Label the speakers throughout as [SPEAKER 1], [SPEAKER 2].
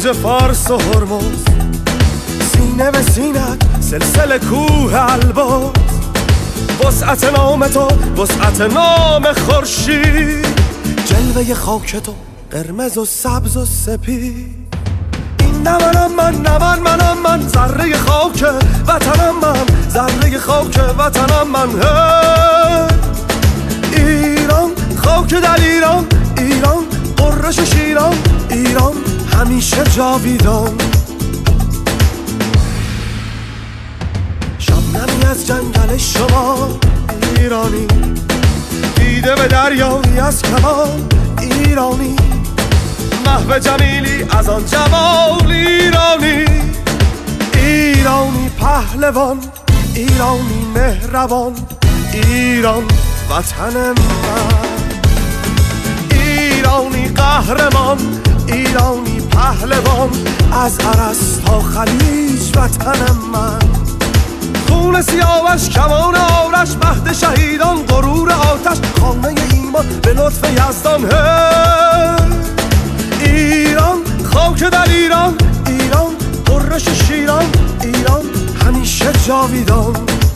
[SPEAKER 1] تاج فارس و هرمز، سینه به سینت سلسله کوه البرز. وسعت نام تو وسعت نام خورشید، جلوه خاک تو قرمز و سبز و سپید. این نمنم من ذره خاک وطنم، من ذره خاک وطنم من. ایران خاک در ایران، ایران قرش شیران، ایران همیشه جاویدان. شبنمی از جنگل شما ایرانی، دیده به دریایی از کمان ایرانی. محو جمیلی از آن جمال ایرانی، ایرانی پهلوان، ایرانی مهربان، ایران وطن من. ایرانی قهرمان، ایرانی پهلوان، از عرس تا خلیج وطن من. خون سیاوش کمان آرش، مهد شهیدان غرور آتش، خانه ایمان به لطف یزدان. ایران خاک در ایران، ایران قرش شیران، ایران همیشه جاویدان.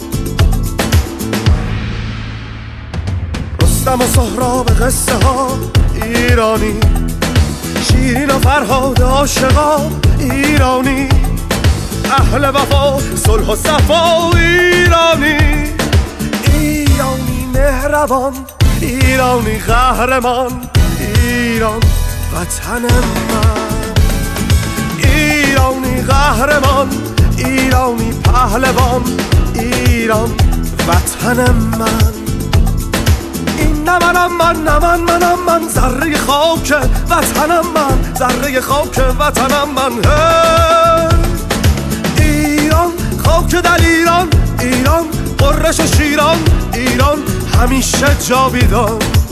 [SPEAKER 1] رستم و سهراب قصه ها ایرانی، شیرین و فرهاد عاشقا ایرانی. اهل وفا صلح و صفا ایرانی، ایرانی مهربان، ایرانی قهرمان، ایران وطن من. ایرانی قهرمان، ایرانی پهلوان، ایران وطن من. این نمنم من ذره خاک وطنم، من ذره خاک وطنم من. ایران خاک در ایران، ایران قرش شیران، ایران همیشه جاویدان.